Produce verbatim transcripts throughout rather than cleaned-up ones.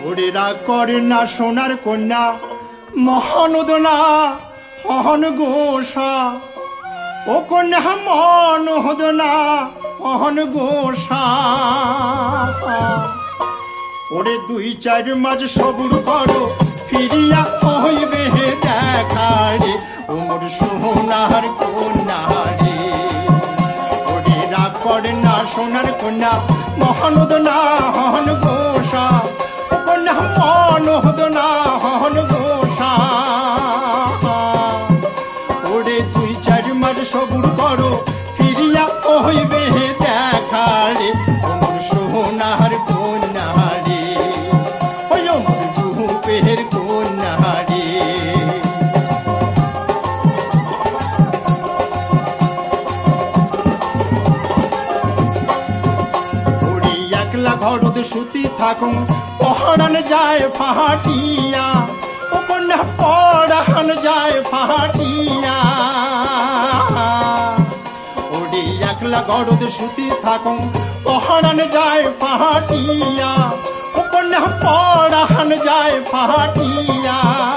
ওরে রাগ করে না সোনার কন্যা মহানদনা হন গোসা ও কন্যা মনোহদনা হন গোসা ওরে দুই চার মাস সবুর করো ফিরিয়া হইবে দেখা রে ও মোর সোনার কন্যা রে ওরে রাগ করে না সোনার কন্যা মহানদনা হন গোসা ও কন্যা মনোহদনা হন গোসা ওরে দুই চার মাস সবুর করো ফিরিয়া হইবে দেখা রে ও মোর সোনার কন্যা রে ওই মোর রূপের কন্যা রে ওরে একলা ঘরদ সুতি থাকুন পহরান যায় ফাটিয়া ও কন্যা পড়ান যায় ফাটিয়া ওরে একলা ঘরদ সুতি থাকুন পহরান যায় ফাটিয়া ও কন্যা পড়ান যায় ফাটিয়া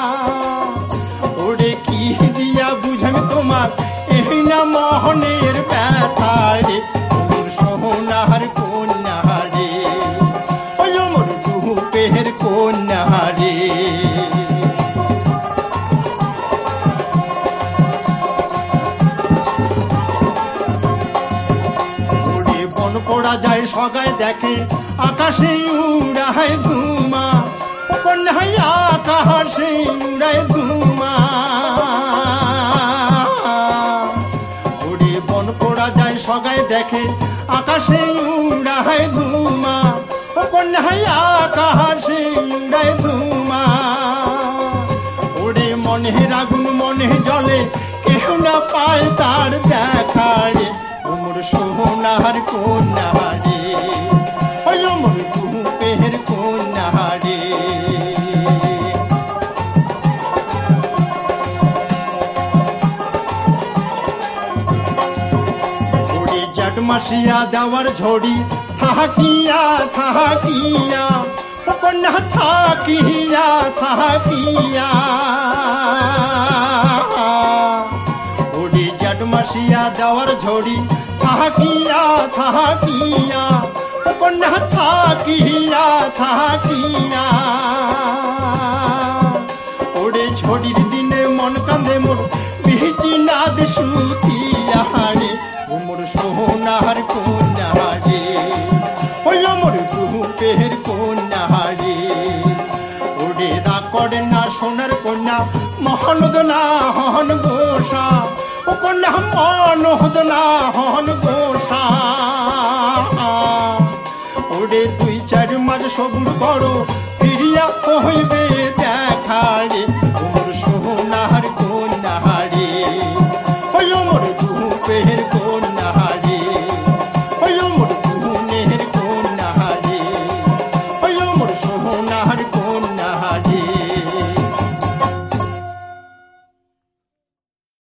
ওরে কি দিয়া বুঝাম তোমার এই না মোহনের ব্যথা রে মোর সোনার কন্যা রে ওই মোর রূপের কন্যা রে ওরে বন পড়া যায় সগায় দেখে আকাশে উড়ায় ধুমা ও কন্যা আকাশে উড়ায় ধুমা ওরে বন পড়া যায় সগায় দেখে আকাশে উড়ায় ধুমা ও কন্যা আকাশে উড়ায় ধুমা ওরে মনে রাগুন মনে জলে কেউ না পায় তার দেখা রে ও মোর সোনার কন্যা রে ওই মোর রূপের কন্যা রে ওরে জটমাসিয়া দেওয়ার ঝড়ি থাকিয়া থাকিয়া ও কন্যা থাকিয়া থাকিয়া ওরে জটমাসিয়া দেওয়ার ঝড়ি থাকিয়া থাকিয়া ও কন্যা থাকিয়া থাকিয়া ওরে ঝড়ির দিনে মন কান্দে মোর বিহিজি নাদ সুতিয়া রে ও মোর সোনার কন্যা রে ওই মোর রূপের কন্যা রে ওরে রাগ করে না সোনার কন্যা মহানদনা হন গোসা ও কন্যা মনোহদনা হন গোসা ওরে দুই চার মাস সবুর করো ফিরিয়া হইবে